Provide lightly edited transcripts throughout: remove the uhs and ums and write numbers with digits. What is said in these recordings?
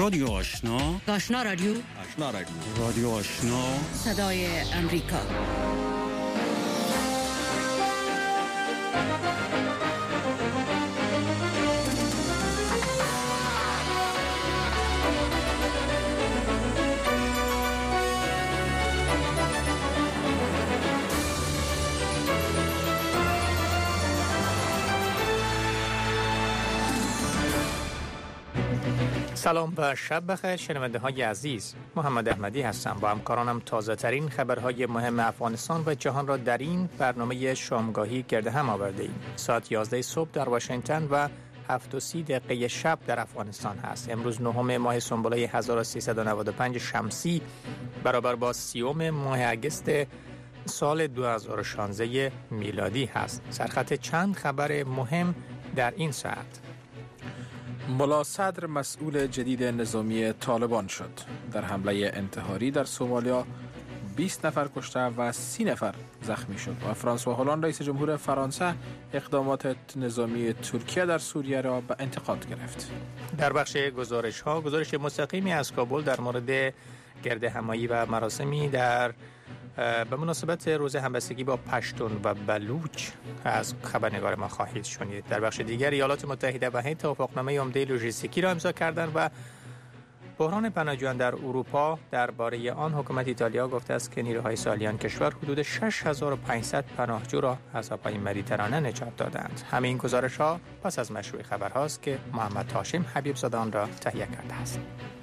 رادیو آشنا، رادیو رادیو آشنا، صدای امریکا. سلام و شب بخیر شنونده های عزیز. محمد احمدی هستم. با همکارانم تازه ترین خبرهای مهم افغانستان و جهان را در این برنامه شامگاهی گرد هم آورده ایم. ساعت 11 صبح در واشنگتن و 7:30 شب در افغانستان هست. امروز 9 ماه سنبله 1395 شمسی برابر با 30 ماه اگست سال 2016 میلادی هست. سرخط چند خبر مهم در این ساعت. ملا صدر مسئول جدید نظامی طالبان شد. در حمله انتحاری در سومالیا 20 نفر کشته و 30 نفر زخمی شد. و فرانسوا هولند رئیس جمهور فرانسه اقدامات نظامی ترکیه در سوریه را به انتقاد گرفت. در بخش گزارش مستقیمی از کابل در مورد گرد همایی و مراسمی به مناسبت روز همبستگی با پشتون و بلوچ از خبرنگار ما خواهید شنید. در بخش دیگر ایالات متحده و هند توافقنامه عمده لوژیستیکی را امضا کردند و بحران پناهجویان در اروپا درباره آن حکومت ایتالیا گفته است که نیروهای سالیان کشور حدود 6500 پناهجو را از آبهای مدیترانه نجات دادند. همه این گزارش‌ها پس از مشروع خبرهاست که محمد هاشم حبیب زاده آن را تهیه کرده است.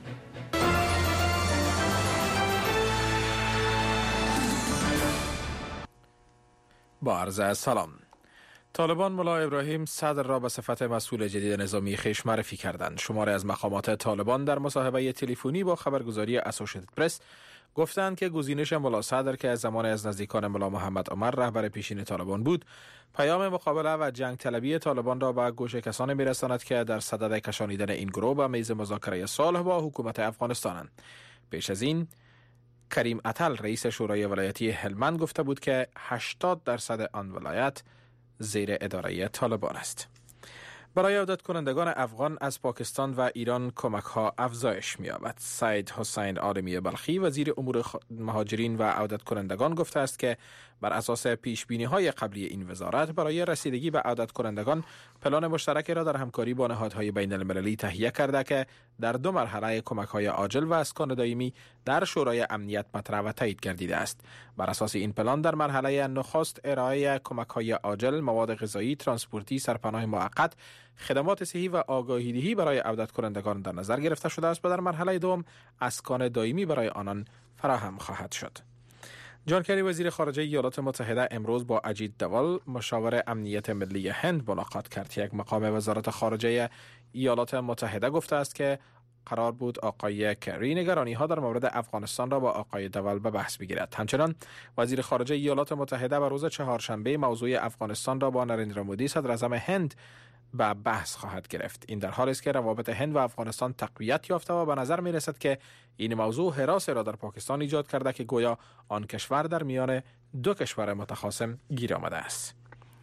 با عرض سلام. طالبان ملا ابراهیم صدر را به صفت مسئول جدید نظامی خویش معرفی کردند. شماری از مقامات طالبان در مصاحبه تلفنی با خبرگزاری اسوشیتد پرس گفتند که گزینش ملا صدر که از زمان از نزدیکان ملا محمد عمر رهبر پیشین طالبان بود، پیام مقابله و جنگ طلبی طالبان را به گوش کسانی میرساند که در صدد کشانیدن این گروه به میز مذاکره صلح با حکومت افغانستانند. پیش از این کریم اتل رئیس شورای ولایتی هلمند گفته بود که 80% آن ولایت زیر اداره طالبان است. برای عودت کنندگان افغان از پاکستان و ایران کمک ها افزایش می‌یابد. سید حسین عالمی بلخی وزیر امور مهاجرین و عودت کنندگان گفته است که بر اساس پیش بینی های قبلی این وزارت برای رسیدگی به عودت کنندگان پلان مشترکی را در همکاری با نهادهای بین المللی تهیه کرده که در 2 مرحله کمک های عاجل و اسکان دائمی در شورای امنیت مطرح و تایید گردیده است. بر اساس این پلان در مرحله نخست ارائه کمک های عاجل، مواد غذایی، ترانسپورتی، سرپناه موقت، خدمات صحی و آگاهی دهی برای عودت کنندگان در نظر گرفته شده است و در مرحله دوم اسکان دائمی برای آنان فراهم خواهد شد. جان کری وزیر خارجه ایالات متحده امروز با اجیت دوال مشاور امنیت ملی هند ملاقات کرد. یک مقام وزارت خارجه ایالات متحده گفته است که قرار بود آقای کری نگرانی ها در مورد افغانستان را با آقای دوال به بحث بگیرد. همچنان وزیر خارجه ایالات متحده به روز چهارشنبه موضوع افغانستان را با نریندرا مودی صدر اعظم هند به بحث خواهد گرفت. این در حالی است که روابط هند و افغانستان تقویت یافته و به نظر می رسد که این موضوع هراسی را در پاکستان ایجاد کرده که گویا آن کشور در میان 2 کشور متخاصم گیر آمده است.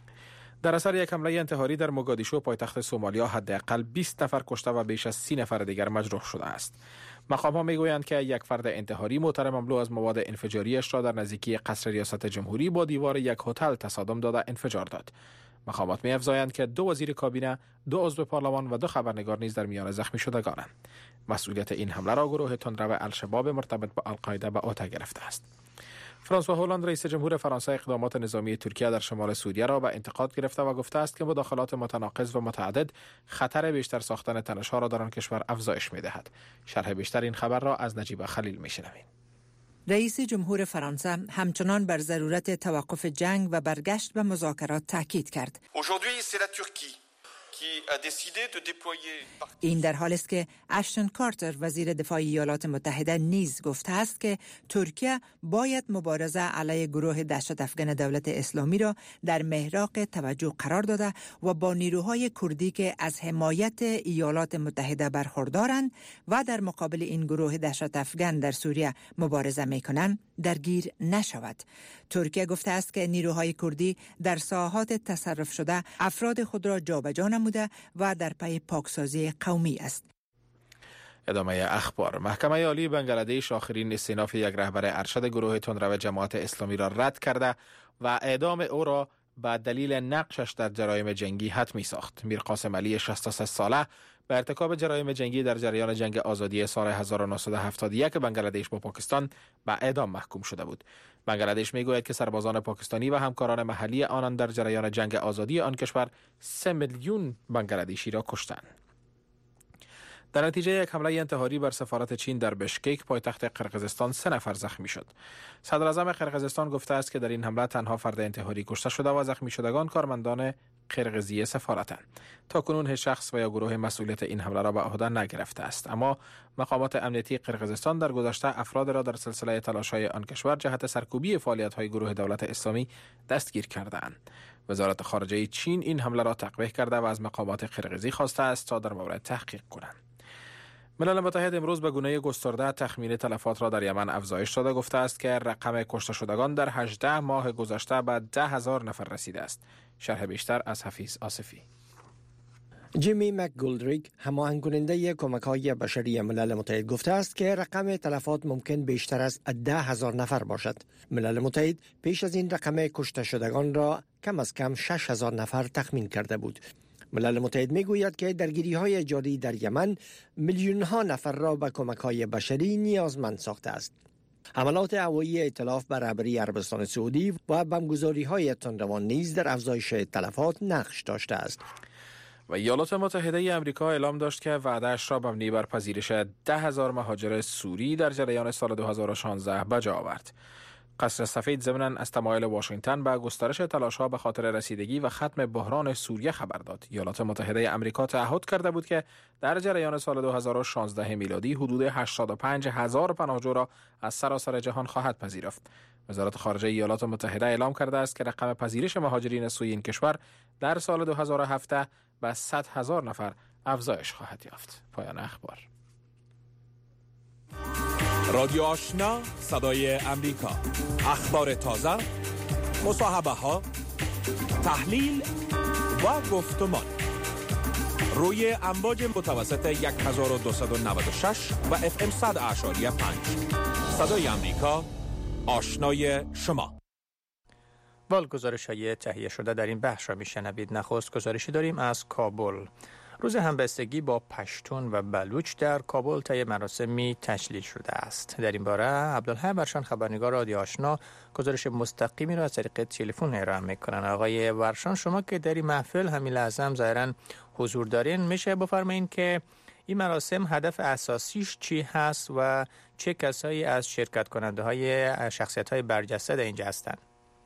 در اثر یک حمله انتحاری در موگادیشو پایتخت سومالیا حداقل 20 نفر کشته و بیش از 30 نفر دیگر مجروح شده است. مقام‌ها میگویند که یک فرد انتحاری معترم مملو از مواد انفجاریش را در نزدیکی قصر ریاست جمهوری با دیوار یک هتل تصادم داده انفجار داد. مقامات می‌افزایند که 2 وزیر کابینه، 2 عضو پارلمان و 2 خبرنگار نیز در میان زخمی شدگانند. مسئولیت این حمله را گروه تندرو الشباب مرتبط با القاعده به عهده گرفته است. فرانسوا هولند رئیس جمهور فرانسه اقدامات نظامی ترکیه در شمال سوریه را به انتقاد گرفته و گفته است که مداخلات متناقض و متعدد خطر بیشتر ساختن تنش‌ها را در آن کشور افزایش می‌دهد. شرح بیشتر این خبر را از نجیب خلیل می‌شنویم. رئیس جمهور فرانسه همچنان بر ضرورت توقف جنگ و برگشت به مذاکرات تاکید کرد. این در حالی است که اشتون کارتر وزیر دفاع ایالات متحده نیز گفته است که ترکیه باید مبارزه علیه گروه دهشت افکن دولت اسلامی را در محراق توجه قرار داده و با نیروهای کردی که از حمایت ایالات متحده برخوردارند و در مقابل این گروه دهشت افکن در سوریه مبارزه می‌کنند درگیر نشود. ترکیه گفته است که نیروهای کردی در ساحات تصرف شده افراد خود را جابجا نموده و در پی پاکسازی قومی است. ادامه اخبار. محکمه عالی بنگلادش آخرین استئناف یک رهبر ارشد گروه تندرو جماعت اسلامی را رد کرده و اعدام او را به دلیل نقشش در جرایم جنگی حتمی ساخت. میرقاسم علی 63 ساله به ارتکاب جرایم جنگی در جریان جنگ آزادی سال 1971 بنگلادش با پاکستان به اعدام محکوم شده بود. بنگلادش میگوید که سربازان پاکستانی و همکاران محلی آنان در جریان جنگ آزادی آن کشور 3 میلیون بنگلادشی را کشتند. در نتیجه یک حمله انتحاری بر سفارت چین در بشکک پایتخت قرقیزستان 3 نفر زخمی شد. صدر اعظم قرقیزستان گفته است که در این حمله تنها فرد انتحاری کشته شده و زخمی شدگان کارمندان قرقیزی سفارتند. تا کنون هیچ شخص و یا گروه مسئولیت این حمله را به عهده نگرفته است، اما مقامات امنیتی قرقیزستان در گذشته افراد را در سلسله تلاش‌های آن کشور جهت سرکوبی فعالیت‌های گروه دولت اسلامی دستگیر کرده‌اند. وزارت خارجه چین این حمله را تقبیح کرده و از مقامات قرقیزی خواسته است تا در مورد تحقیق کنند. ملل متحد امروز به گونه گسترده تخمین تلفات را در یمن افزایش داده گفته است که رقم کشته شدگان در 18 ماه گذشته به 10,000 نفر رسیده است. شرح بیشتر از حفیظ آصفی. جیمی مکگولدریک، هماهنگ کننده کمک‌های بشری ملل متحد، گفته است که رقم تلفات ممکن بیشتر از 10,000 نفر باشد. ملل متحد پیش از این رقم کشته شدگان را کم از کم 6,000 نفر تخمین کرده بود. ملل متحد میگوید که درگیری‌های جاری در یمن میلیون‌ها نفر را به کمک‌های بشری نیازمند ساخته است. حملات هوایی ائتلاف بر رهبری عربستان سعودی و بمبگذاری‌های تندروان نیز در افزایش تلفات نقش داشته است. و ایالات متحده آمریکا اعلام داشت که وعده‌اش را مبنی بر پذیرش 10,000 مهاجر سوری در جریان سال 2016 به جا آورد. قصر سفید ضمناً از تمایل واشنگتن به گسترش تلاش‌ها به خاطر رسیدگی و ختم بحران سوریه خبر داد. ایالات متحده آمریکا تعهد کرده بود که در جریان سال 2016 میلادی حدود 85,000 پناهجو را از سراسر جهان خواهد پذیرفت. وزارت خارجه ایالات متحده اعلام کرده است که رقم پذیرش مهاجرین سوی این کشور در سال 2017 به 100,000 نفر افزایش خواهد یافت. پایان اخبار. رادیو آشنا، صدای امریکا، اخبار تازه، مصاحبه ها، تحلیل و گفتمان روی امواج متوسط 1296 و FM 100.5. صدای امریکا، آشنای شما. گزارش‌های تهیه شده در این بخش را میشنوید. نخست گزارشی داریم از کابل. روز همبستگی با پشتون و بلوچ در کابل طی مراسمی تجلیل شده است. در این باره عبدالحی ورشان، خبرنگار رادیو آشنا، گزارش مستقیمی را از طریق تلفن ارائه می‌کنند. آقای ورشان، شما که در این محفل همین لحظه هم ظاهراً حضور دارین، میشه بفرمایید که این مراسم هدف اساسیش چی هست و چه کسایی از شرکت کننده های شخصیت های برجسته در اینجا هستند؟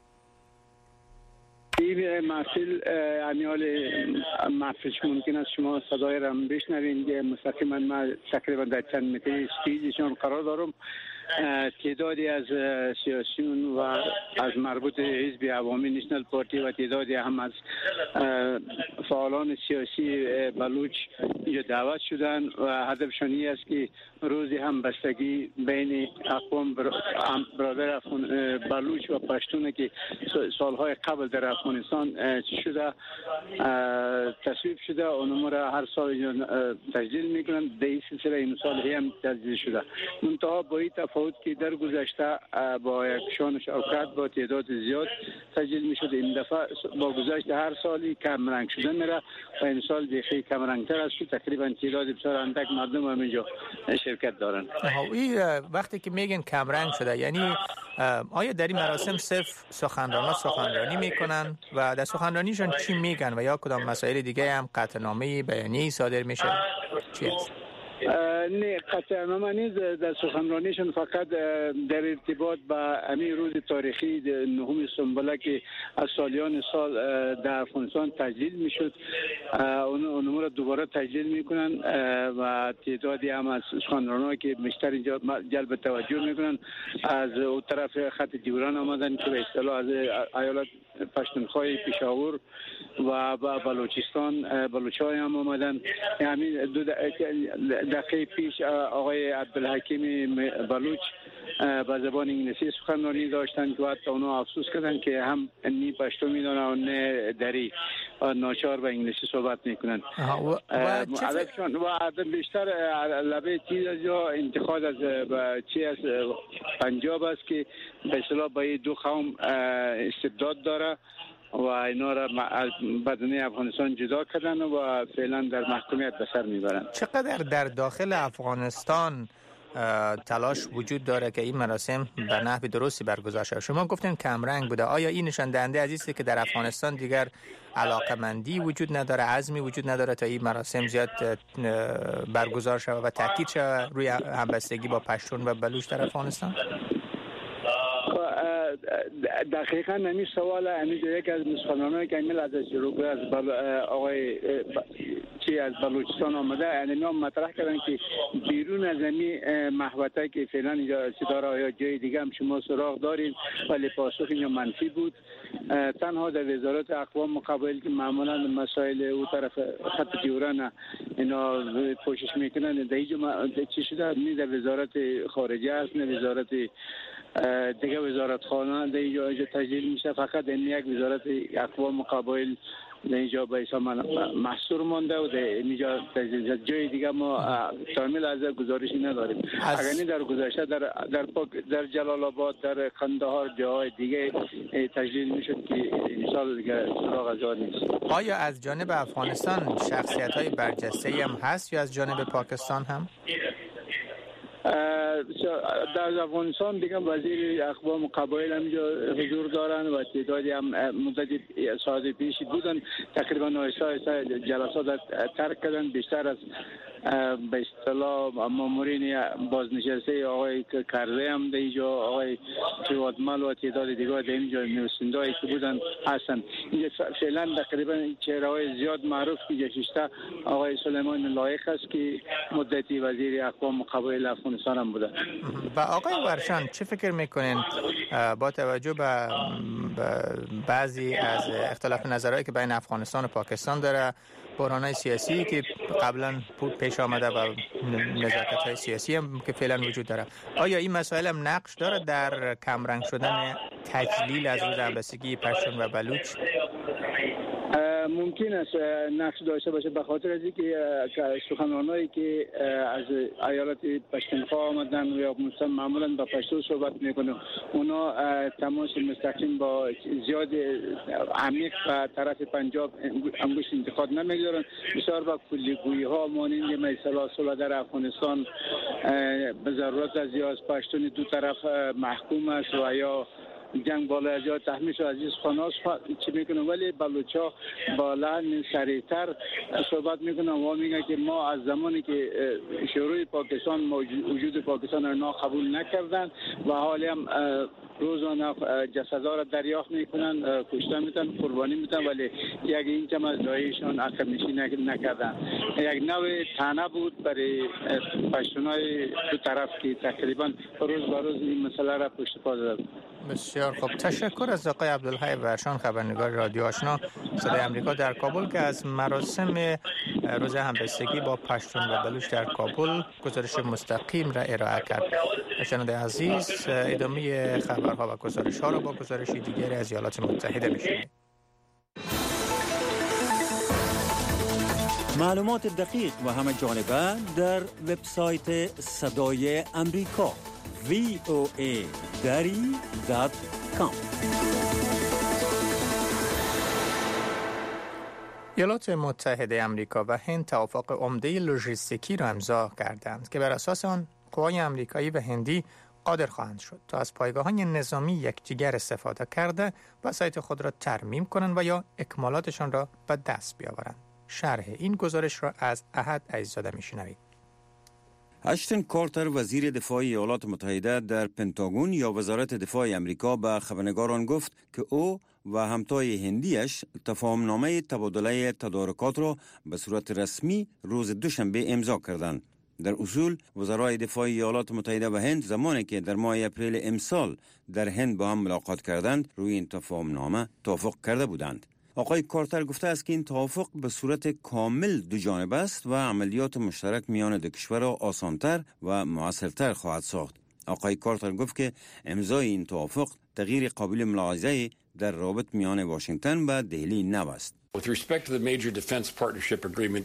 این محفل امیال محفلش ممکن است شما صدای را بشنوید. مستقیما من تقریبا در چند متر استیجشان قرار دارم. تعدادی از سیاسیون و از مربوط حزب عوامی نشنال پارتی و تعدادی هم از فعالان سیاسی بلوچ اینجا دعوت شدن و هدفشان این است که روزی همبستگی بین اقوام برادر بلوچ و پشتون که سالهای قبل در افغانستان شده تصویب شده، اونم را هر سال تجدید میکنن. در این سلسله این سال هم تجدید شده. منتها با این تفاوت که در گذشته با یک شان شوکت با تعداد زیاد تجدید میشد، این دفعه با گذشت هر سالی کم رنگ شده میره و این سال بیخی کم رنگ تر است. تقریبا تعداد بسیار اندک مردم هم اینجا شرکت دارن. وقتی که میگن کم رنگ شده، یعنی آیا در این مراسم صرف سخنرانان سخنرانی میکنن و در سخنرانیشون چی میگن و یا کدام مسائل دیگه هم قطعنامه بیانیه‌ای صادر میشه؟ چی است؟ نه، قطعنامه نیست. در سخنرانیشون فقط در ارتباط با همین روز تاریخی 9 سنبله که از سالیان سال در افغانستان تجدید میشد، اونم را دوباره تجدید میکنن و تعدادی هم از سخنرانان که بیشتر اینجا جلب توجه میکنن از اون طرف خط دیوران آمدن که به اصطلاح از ایالت پشتونخوا پشاور و بلوچستان بلوچای هم آمدن. همین 2 دقیقه پیش آقای عبدالحکیم بلوچ به زبان انگلیسی سخنرانی داشتن که حتی اونا افسوس کردن که هم نی پشتو میدونن و نه دری ناچار به انگلیسی صحبت میکنن و عدد بیشتر لبه چیز یا انتخاب از چی از پنجاب است که به اصطلاح به دو قوم استبداد داره و اینا را از بدنه افغانستان جدا کردن و فعلا در محکومیت به سر میبرن. چقدر در داخل افغانستان تلاش وجود داره که این مراسم به نحو درستی برگزار شود؟ شما گفتین کمرنگ بوده. آیا این نشان دهنده از است که در افغانستان دیگر علاقمندی وجود نداره، عزمی وجود نداره تا این مراسم زیاد برگزار شود و تاکید شود روی همبستگی با پشتون و بلوچ در افغانستان؟ دقیقاً نمی سوال امید یک از مسلمانانی که ایمیل از شروع از آقای چی از بلوچستان آمده یعنی مطرح کردن که بیرون از این محوطه که فعلا اینجا ستاره یا جای دیگه هم شما سراغ داریم ولی پاسخ اینجا منفی بود. تنها در وزارت اقوام مقابل که معمولا مسائل او طرف خط دیوران اینا کوشش میکنن در اینجا چی شده نه در وزارت خارجه است نه وزارت دیگه وزارت خانه در اینجا تجلیل میشه، فقط این یک وزارت اقوام مقابل در اینجا به حساب محصور مانده و در اینجا جای دیگه ما شامل از گزارشی نداریم. اگر در گذشته در جلال آباد در قندهار جاهای دیگه تجلیل میشد که این سال دیگه سراغ از آن نیست. آیا از جانب افغانستان شخصیت های برجسته هم هست یا از جانب پاکستان هم؟ در افغانستان دیگه وزیر اقوام قبایل همینجا حضور دارن و تعدادی هم مدت ساعت پیشی بودن تقریبا آیسته جلسات ترک کردن. بیشتر از به اصطلاح مامورین بازنشسته آقای کرده هم در اینجا آقای جوادمل و تعداد دیگه در اینجا نویسنده‌ای که بودن هستن. اینجا فعلا تقریبا چهره‌های زیاد معروف که ششته آقای سلیمان لایق است که مدتی وزیر اقوام قبایل افغانستان هم بوده. و آقای ورشان چه فکر میکنین با توجه به بعضی از اختلاف نظرهایی که بین افغانستان و پاکستان داره، بحران‌های سیاسی که قبلا پیش آمده و نزاکت‌های سیاسی هم که فعلا وجود داره، آیا این مسائل هم نقش داره در کمرنگ شدن تجلیل از روز همبستگی پشتون و بلوچ؟ ممکن است نقش داشته باشه به خاطر از اینکه سخنرانایی که از ایالت پشتونخوا آمدن یا معمولا با پشتو صحبت میکنه اونا تماس مستقیم با زیاد عمیق به طرف پنجاب انگوش انتقاد نمیگذارن. بسیار با کلیگویی ها مانند مثلا صلح در افغانستان به ضرورت از یا از پشتون دو طرف محکوم است و یا جنگ بالا از جا تحمیل شد عزیز خاناس چی میکنن، ولی بلوچا با لحن سریعتر صحبت میکنن و میگن که ما از زمانی که شروع پاکستان وجود پاکستان را قبول نکردن و حالی هم روزانه جسدها را دریافت میکنن، کشته میتن، قربانی میتن، ولی یک اینچ هم از جایشان عقب نشینی نکردن. یک نوع طعنه بود برای پشتونای دو طرف که تقریبا روز به روز این مسئله را پشت پا زدن. بسیار خوب، تشکر از آقای عبدالحی ورشان، خبرنگار رادیو آشنا صدای آمریکا در کابل که از مراسم روز همبستگی با پشتون و بلوچ در کابل گزارش مستقیم را ارائه کرد. شنونده عزیز، ادامه خبرها و گزارش‌ها را با گزارش دیگری از ایالات متحده می‌شنوید. معلومات دقیق و همه جانبه در وبسایت صدای آمریکا voa.com. ایالات متحده آمریکا و هند توافق عمده لوجستیکی را امضا کردند که بر اساس آن قوای آمریکایی و هندی قادر خواهند شد تا از پایگاه‌های نظامی یکدیگر استفاده کرده وسایط خود را ترمیم کنند و یا اکمالاتشان را به دست بیاورند. شرح این گزارش را از احد عزیزاده میشنوید. اشتن کارتر وزیر دفاع ایالات متحده در پنتاگون یا وزارت دفاع امریکا به خبرنگاران گفت که او و همتای هندیش تفاهمنامه تبادله تدارکات را به صورت رسمی روز دوشنبه امضا کردند. در اصول وزرای دفاع ایالات متحده و هند زمانی که در ماه اپریل امسال در هند با هم ملاقات کردند روی این تفاهمنامه توافق کرده بودند. آقای کارتر گفته است که این توافق به صورت کامل دو جانبه است و عملیات مشترک میان دو کشور را آسانتر و مؤثرتر خواهد ساخت. آقای کارتر گفت که امضای این توافق تغییر قابل ملاحظه در رابط میان واشنگتن و دهلی نبست. With respect to the major defense partnership agreement,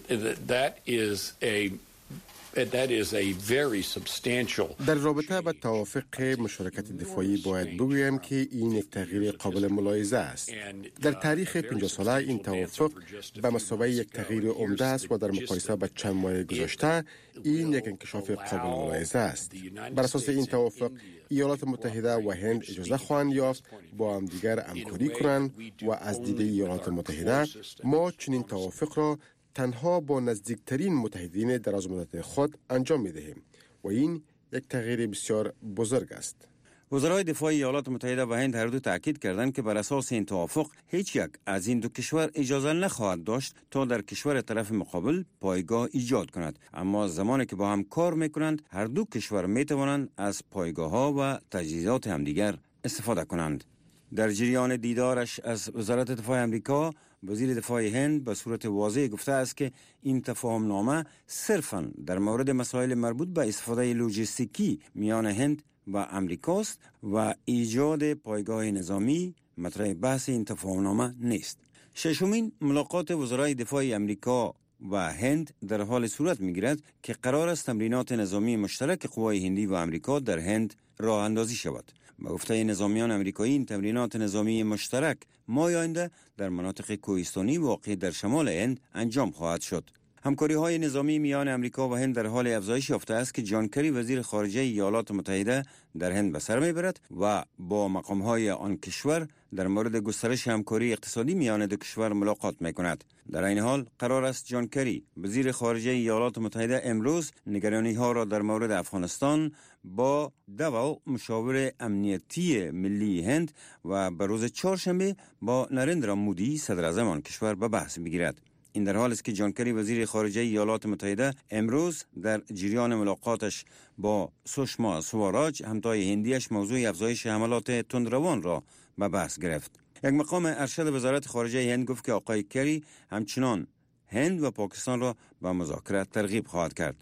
that is a very substantial. در رابطه با توافق مشارکت دفاعی باید بگویم که این یک تغییر قابل ملاحظه است. در تاریخ 50 ساله این توافق به مثابه یک تغییر عمده است و در مقایسه با چند ماه گذشته این یک انکشاف قابل ملاحظه است. بر اساس این توافق ایالات متحده و هند اجازه خواهند یافت با هم دیگر همکاری کنند و از دید ایالات متحده ما چنین توافق را تنها با نزدیکترین متحدین درازمدت خود انجام می‌دهیم و این یک تغییر بسیار بزرگ است. وزرای دفاع ایالات متحده و هند هر دو تاکید کردند که بر اساس این توافق هیچ یک از این دو کشور اجازه نخواهد داشت تا در کشور طرف مقابل پایگاه ایجاد کند، اما زمانی که با هم کار میکنند هر دو کشور میتوانند از پایگاه‌ها و تجهیزات همدیگر استفاده کنند. در جریان دیدارش از وزارت دفاع امریکا، وزیر دفاع هند به صورت واضح گفته است که این تفاهم نامه صرفاً در مورد مسائل مربوط به استفاده لوجستیکی میان هند و امریکاست و ایجاد پایگاه نظامی مطرح بحث این تفاهم نامه نیست. ششمین ملاقات وزرای دفاع امریکا و هند در حال صورت میگیرد که قرار است تمرینات نظامی مشترک قوای هندی و امریکا در هند راه اندازی شود. با گفته نظامیان امریکایی این تمرینات نظامی مشترک ماه آینده در مناطق کوهستانی واقع در شمال هند انجام خواهد شد. همکاری های نظامی میان امریکا و هند در حال افزایش یافته است که جان کری وزیر خارجه ایالات متحده در هند به سر میبرد و با مقام های آن کشور در مورد گسترش همکاری اقتصادی میان دو کشور ملاقات میکند. در این حال قرار است جان کری وزیر خارجه ایالات متحده امروز نگرانی ها را در مورد افغانستان با دو مشاور امنیتی ملی هند و به روز چهارشنبه با نریندرا مودی صدر اعظم آن کشور به بحث بگیرد. این در حال است که جان کری وزیر خارجه ایالات متحده امروز در جریان ملاقاتش با سوشما سواراج همتای هندیش موضوع افزایش حملات تندروان را به بحث گرفت. یک مقام ارشد وزارت خارجه هند گفت که آقای کری همچنان هند و پاکستان را به مذاکره ترغیب خواهد کرد.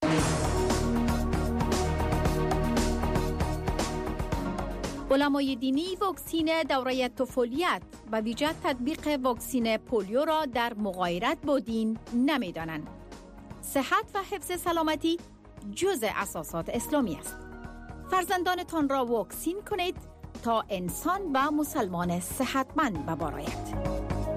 علمای دینی واکسین دوره طفولیت و ویژه تطبیق واکسین پولیو را در مغایرت با دین نمی‌دانند. صحت و حفظ سلامتی جزء اساسات اسلامی است. فرزندانتان را واکسین کنید تا انسان و مسلمان صحتمند بباراید.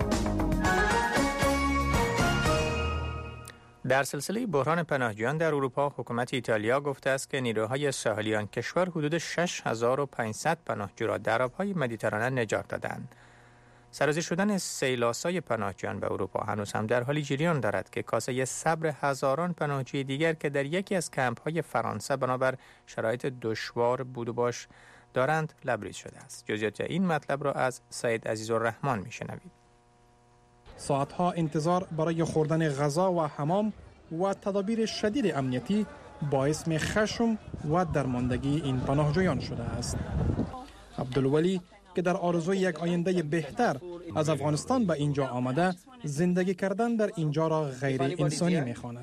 در سلسله بحران پناهجویان در اروپا، حکومت ایتالیا گفته است که نیروهای ساحلی آن کشور حدود 6500 پناهجو را در آب‌های مدیترانه نجات دادند. سرازیر شدن سیلاسای پناهجویان به اروپا هنوز هم در حال جریان دارد که کاسه صبر هزاران پناهجوی دیگر که در یکی از کمپ‌های فرانسه بنابر شرایط دشوار بود و باش دارند لبریز شده است. جزئیات این مطلب را از سید عزیزالرحمن میشنوید. ساعتها انتظار برای خوردن غذا و حمام و تدابیر شدید امنیتی باعث خشم و درماندگی این پناهجویان شده است. عبدالولی که در آرزوی یک آینده بهتر از افغانستان به اینجا آمده، زندگی کردن در اینجا را غیر انسانی می‌خواند.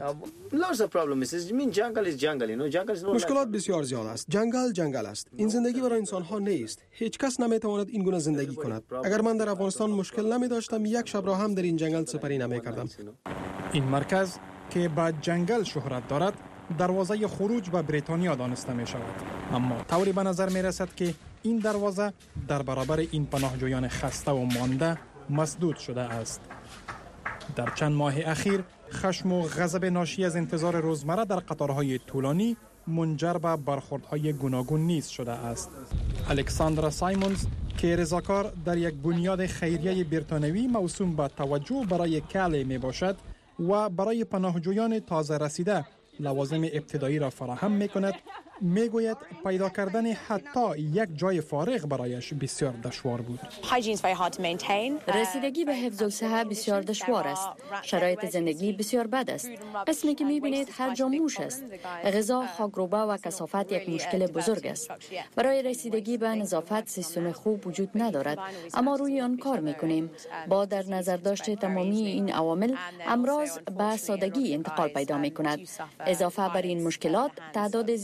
مشکلات بسیار زیاد است. جنگل است. این زندگی برای انسان‌ها نیست. هیچ کس نمی‌تواند این گونه زندگی کند. اگر من در افغانستان مشکل نمی‌داشتم، یک شب را هم در این جنگل سپری نمی‌کردم. این مرکز که با جنگل شهرت دارد، دروازه خروج به بریتانیا دانسته می شود. اما طوری به نظر می رسد که این دروازه در برابر این پناهجویان خسته و مانده مسدود شده است. در چند ماه اخیر خشم و غضب ناشی از انتظار روزمره در قطارهای طولانی منجر به برخوردهای گوناگون نیز شده است. الکساندرا سایمونز که رضاکار در یک بنیاد خیریه بریتانیایی موسوم به توجه برای کاله می باشد و برای پناهجویان تازه رسیده لوازم ابتدایی را فراهم می کند، می گوید پیدا کردن حتی یک جای فارغ برایش بسیار دشوار بود. رسیدگی به حفظ الصحه بسیار دشوار است. شرایط زندگی بسیار بد است. قسمی که می بینید هر جا موش است. غذا، خاکروبه و کثافت یک مشکل بزرگ است. برای رسیدگی به نظافت سیستم خوب وجود ندارد، اما روی آن کار می کنیم. با در نظر داشت تمامی این عوامل، امراض به سادگی انتقال پیدا می کند. اضافه بر این مشکلات، تعداد زیادی از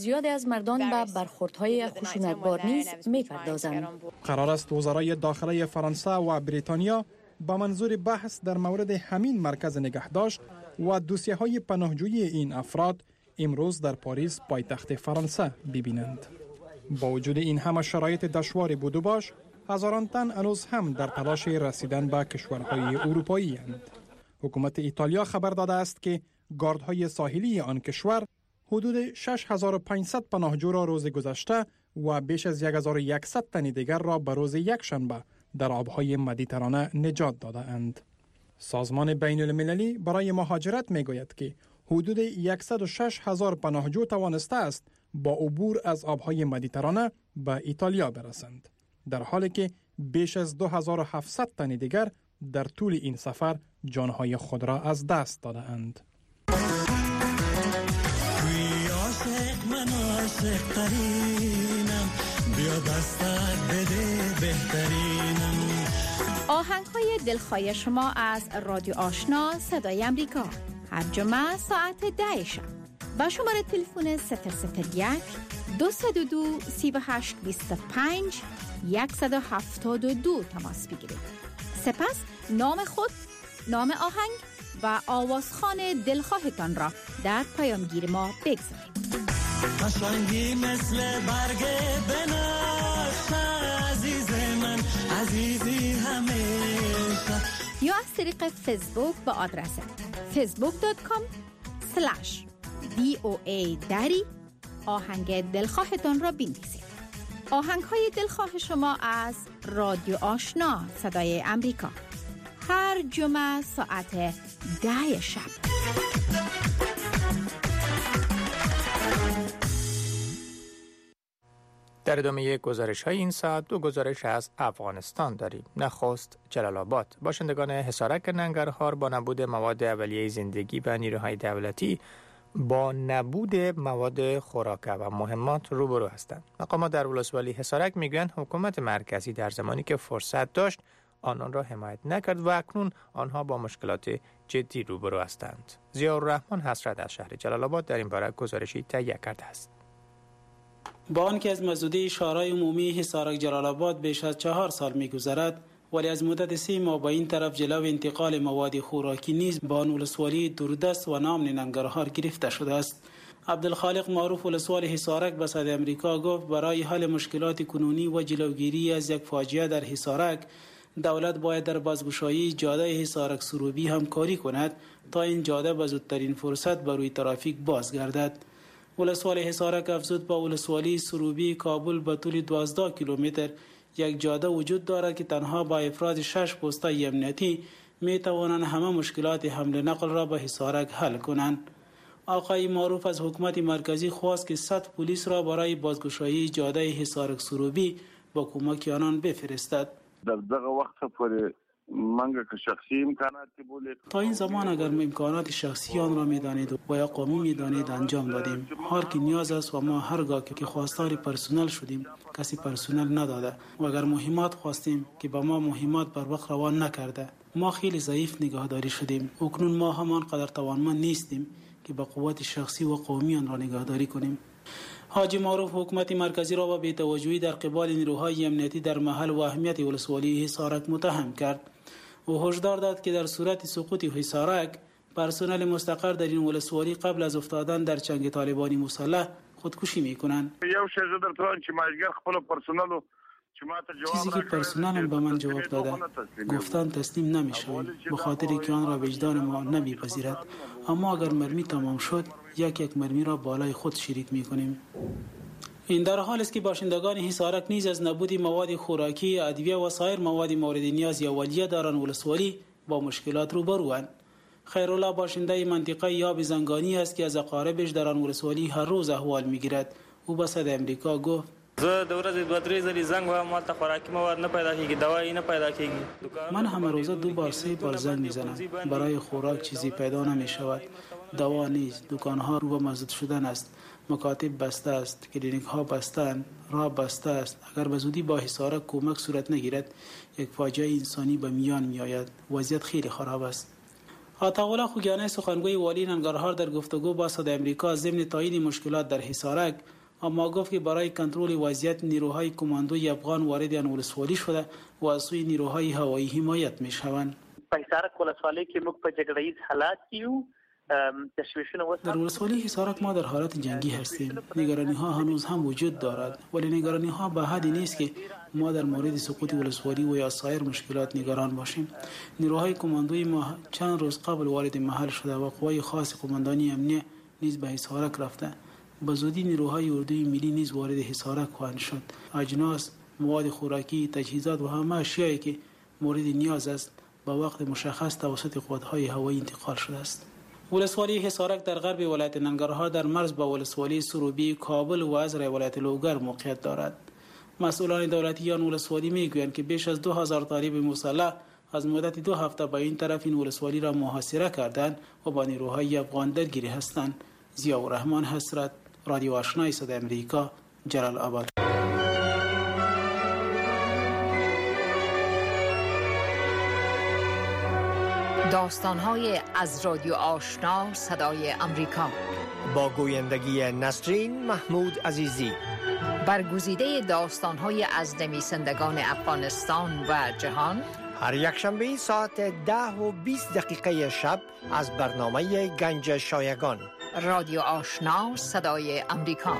از مردان به برخوردهای خشونتبار نیز می‌پردازند. قرار است وزرای داخله فرانسه و بریتانیا با منظور بحث در مورد همین مرکز نگهداشت و دوسیه‌های پناهجویی این افراد امروز در پاریس پایتخت فرانسه ببینند. با وجود این همه شرایط دشوار بود و باش، هزاران تن هنوز هم در تلاش رسیدن به کشورهای اروپایی اند. حکومت ایتالیا خبر داده است که گاردهای ساحلی آن کشور حدود 6500 پناهجو را روز گذشته و بیش از 1100 تن دیگر را به روز یکشنبه در آبهای مدیترانه نجات داده اند. سازمان بین المللی برای مهاجرت می گوید که حدود 106,000 پناهجو توانسته است با عبور از آبهای مدیترانه به ایتالیا برسند، در حالی که بیش از 2700 تن دیگر در طول این سفر جانهای خود را از دست داده اند. آهنگ‌های دلخواه شما از رادیو آشنا صدای امریکا هر جمعه ساعت 10 شب با شماره تلفن 001 222 38 25 172 تماس بگیرید. سپس نام خود، نام آهنگ و آوازخوان دلخواهتان را در پیامگیر ما بگذارید. قشنگی مثل برگ بنفشه عزیز من عزیزی همیشه، یا از طریق فیسبوک با آدرس facebook.com/VOA دری آهنگ دلخواهتان را بنویسید. آهنگ های دلخواه شما از رادیو آشنا صدای امریکا هر جمعه ساعت 10 شب. در ادامه گزارش های این ساعت دو گزارش از افغانستان داریم. نخست جلال آباد. باشندگان حصارک ننگرهار با نبود مواد اولیه زندگی و نیروهای دولتی با نبود مواد خوراکه و مهمات روبرو هستند. مقامات در ولسوالی حصارک میگویند حکومت مرکزی در زمانی که فرصت داشت آنان را حمایت نکرد و اکنون آنها با مشکلات جدی روبرو هستند. ضیاءالرحمن حسرت از شهر جلال آباد در این باره گزارشی تهیه کرده است. با آنکه از مسدوده شورای عمومی حصارک جلال آباد بیش از 4 سال می‌گذرد، ولی از مدت 3 ماه با این طرف جلو انتقال مواد خوراکی نیز با آن ولسوالی دوردست و نام ننگرهار گرفته شده است. عبدالخالق معروف ولسوال حصارک به صدای امریکا گفت برای حل مشکلات کنونی و جلوگیری از یک فاجعه در حصارک، دولت باید در بازگشایی جاده حصارک سروبی همکاری کند تا این جاده به زودترین فرصت بر روی ترافیک بازگردد. ولسوال حصارک افزود با ولسوالی سروبی کابل به طول 12 کیلومتر یک جاده وجود دارد که تنها با افراد 6 پست امنیتی می توانند همه مشکلات حمل نقل را به حصارک حل کنند. آقای معروف از حکومت مرکزی خواست که 100 پلیس را برای بازگشایی جاده حصارک سروبی با کمک آنان بفرستد. در دغه وخت پورې منګه که شخصی امکاناتی بولید تا این زمان اگر امکانات شخصی آن را میدانید و یا قومی میدانید انجام دادیم. هر که نیاز است و ما هرگاه که خواستار پرسنل شدیم کسی پرسنل نداده و اگر مهمات خواستیم که با ما مهمات بر وقت روان نکرده. ما خیلی ضعیف نگهداری شدیم. اکنون ما همان قدر توانمند نیستیم که با قوت شخصی و قومی آن را نگهداری کنیم. حاجی معروف حکومت مرکزی را با بی‌توجهی در قبال نیروهای امنیتی در محل و اهمیت ولسوالی حصارک متهم کرد. او هشدار داد که در صورت سقوط حصارک، پرسنل مستقر در این ولسوالی قبل از افتادن در چنگ طالبانی مسلح خودکشی میکنند. یو شی زه درته وایم چې ماجګر خپل پرسنلو چیزی که پرسنلم به من جواب داده گفتن تسلیم نمیشویم به خاطر که آن را وجدان ما نمیپذیرد، اما اگر مرمی تمام شد یک مرمی را بالای خود شریک میکنیم. این در حال است که باشندگان حصارک نیز از نبود مواد خوراکی، ادویه و سایر مواد مورد نیاز اولیه در آن ولسوالی با مشکلات روبروند. خیرالله باشنده منطقه یاب زنگانی است که از اقاربش در آن ولسوالی هر روز احوال میگیرد. او به صدای امریکا گفت زه د ورځې 2-3 ځلې زنګ وهم، مالته خوراکي مواد نه پیدا کېږي، دوایی نه پیدا کېږي. من همه روزه 2 بار 3 بار زنگ میزنم، برای خوراک چیزی پیدا نمی شود، دوا نیست، دکانها رو به مسدود شدن است، مکاتب بسته است، کلینیک ها بستند، راه بسته است. اگر به زودی با حصارک کمک صورت نگیرد یک فاجعه انسانی به میان می آید. وضعیت خیلی خراب است. عطاالله خوگیانی سخنگوی والی ننگرهار در گفتگو با صدای امریکا ضمن تایید مشکلات در حصارک اما گفت که برای کنترل وضعیت نیروهای کماندوی افغان وارد آن ولسوالی شده و از سوی نیروهای هوایی حمایت میشوند. په حصارک ولسوالۍ کې موږ په جګړه‌ایز حالات کې یو. در ولسوالی حصارک ما در حالت جنگی هستیم. نگرانی ها هنوز هم وجود دارد، ولی نگرانی ها به حدی نیست که ما در مورد سقوط ولسوالی و یا سایر مشکلات نگران باشیم. نیروهای کماندوی ما چند روز قبل وارد محل شده و قوای خاص قماندانی امنیه نیز به حصارک رفته. به زودی نیروهای اردوی ملی نیز وارد حصارک خواهند شد. اجناس، مواد خوراکی، تجهیزات و همه اشیایی که مورد نیاز است با وقت مشخص توسط قوات‌های هوایی انتقال شده است. ولسوالی حصارک در غرب ولایت ننگرهار در مرز با ولسوالی سروبی، کابل و ازر ولایت لوگر موقعیت دارد. مسئولان دولتی آن ولسوالی میگویند که بیش از 2000 طالب مسلح از مدت 2 هفته به این طرف این ولسوالی را محاصره کردند و با نیروهای افغان درگیری هستند. ضیاءالرحمن حسرت، رادیو آشنای صدای امریکا، جلال آباد. داستان‌های از رادیو آشنا صدای امریکا با گویندگی نسرین محمود عزیزی. برگزیده داستان‌های از نویسندگان افغانستان و جهان هر یک شنبه ساعت 10:20 شب از برنامه گنج شایگان. رادیو آشنا صدای امریکا.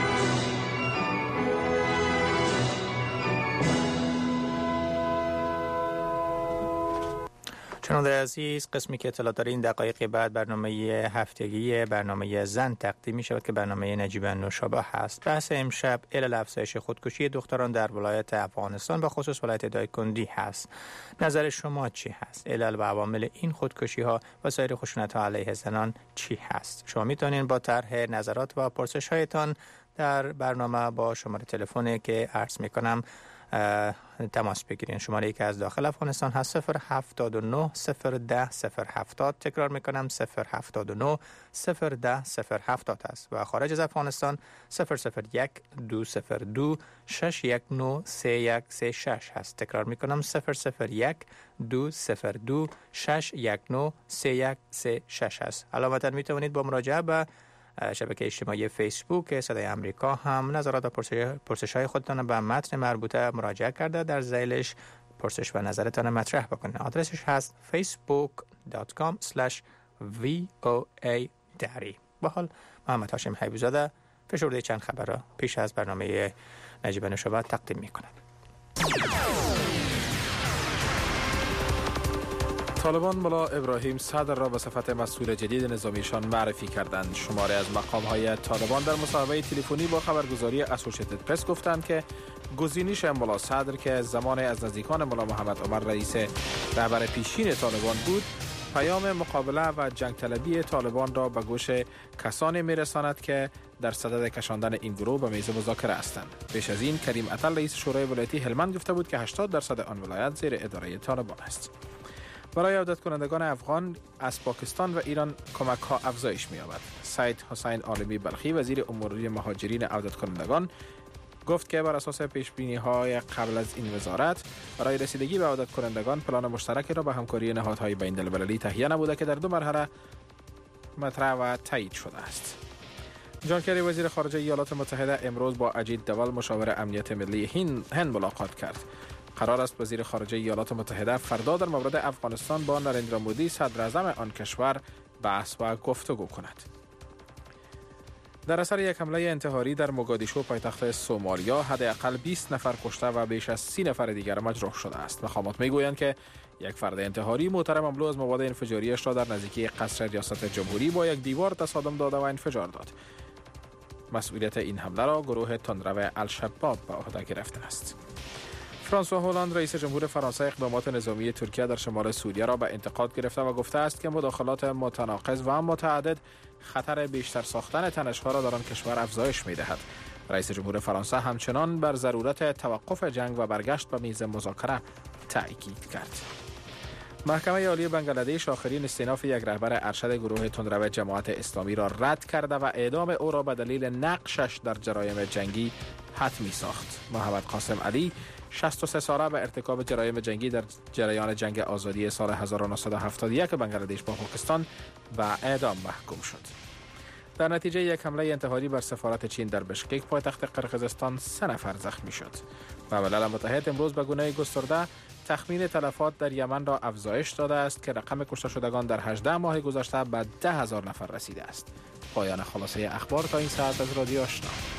شنونده عزیز، قسمی که اطلاع دارین دقایق بعد برنامه هفتگی برنامه زن تقدیم می شود که برنامه نجیب نوشابه هست. بحث امشب علل افزایش خودکشی دختران در ولایت افغانستان و خصوص ولایت دایکندی هست. نظر شما چی هست؟ علل و عوامل این خودکشی ها و سایر خشونت ها علیه زنان چی هست؟ شما میتونین با طرح نظرات و پرسش هایتان در برنامه با شماره تلفنی که عرض میکنم تماس بگیرین. شماره که از داخل افغانستان هست 079 010 070. تکرار میکنم 079 010 070 است و خارج از افغانستان 001 202 619 3136 هست. تکرار میکنم 001 202 619 3136 است. علاوه میتونید با مراجعه به شبکه اجتماعی فیسبوک صدای امریکا هم نظرات و پرسش‌های خودتان به متن مربوطه مراجعه کرده در ذیلش پرسش و نظرتان مطرح بکنید. آدرسش هست facebook.com/VOA دری. با حال محمد هاشم حیب‌زاده فشرده چند خبر را پیش از برنامه نجیب نوشابه تقدیم می‌کنم. طالبان ملا ابراهیم صدر را به صفت مسئول جدید نظامیشان معرفی کردند. شماره از مقام‌های طالبان در مصاحبه تلفنی با خبرگزاری اسوسییتد پرس گفتند که گزینش ملا صدر که زمان از نزدیکان ملا محمد عمر رئیس رهبر پیشین طالبان بود، پیام مقابله و جنگ طلبی طالبان را به گوش کسانی میرساند که در صدد کشاندن این گروه به میز مذاکره هستند. پیش از این کریم عطل رئیس شورای ولایتی هلمند گفته بود که 80% آن ولایت زیر اداره طالبان است. برای عودت کنندگان افغان از پاکستان و ایران کمک ها افزایش می‌یابد. سید حسین عالمی بلخی وزیر امور مهاجرین عودت کنندگان گفت که بر اساس پیش بینی های قبل از این وزارت برای رسیدگی به عودت کنندگان پلان مشترکی را به همکاری نهادهای بین المللی تهیه نموده که در 2 مرحله مطرح و تایید شده است. جان کری وزیر خارجه ایالات متحده امروز با اجید دوال مشاور امنیت ملی هند ملاقات کرد. قرار است وزیر خارجه ایالات متحده فردا در مورد افغانستان با نریندرا مودی صدر اعظم آن کشور بحث و گفتگو کند. در اثر یک حمله انتحاری در موگادیشو پایتخت سومالیا حداقل 20 نفر کشته و بیش از 30 نفر دیگر مجروح شده است. مقامات میگویند که یک فرد انتحاری معترم مملو از مواد انفجاریش را در نزدیکی قصر ریاست جمهوری با یک دیوار تصادم داده و انفجار داد. مسئولیت این حمله را گروه تندرو الشباب به عهده گرفته است. فرانسوا هولند رئیس جمهور فرانسه اقدامات نظامی ترکیه در شمال سوریه را به انتقاد گرفته و گفته است که مداخلات متناقض و متعدد خطر بیشتر ساختن تنش‌ها را در آن کشور افزایش می‌دهد. رئیس جمهور فرانسه همچنان بر ضرورت توقف جنگ و برگشت به میز مذاکره تاکید کرد. محکمه عالی بنگلادش آخرین استئناف یک رهبر ارشد گروه تندرو جماعت اسلامی را رد کرده و اعدام او را به دلیل نقشش در جرایم جنگی حتمی ساخت. محمد قاسم علی 63 ساله به ارتکاب جرایم جنگی در جریان جنگ آزادی سال 1971 بنگلادش با پاکستان و اعدام محکوم شد. در نتیجه یک حمله انتحاری بر سفارت چین در بشکک پایتخت قرقیزستان 3 نفر زخمی شد و ملل متحد امروز به گونه گسترده تخمین تلفات در یمن را افزایش داده است که رقم کشته شدگان در 18 ماه گذشته به 10,000 نفر رسیده است. پایان خلاصه اخبار تا این ساعت از رادیو آشنا.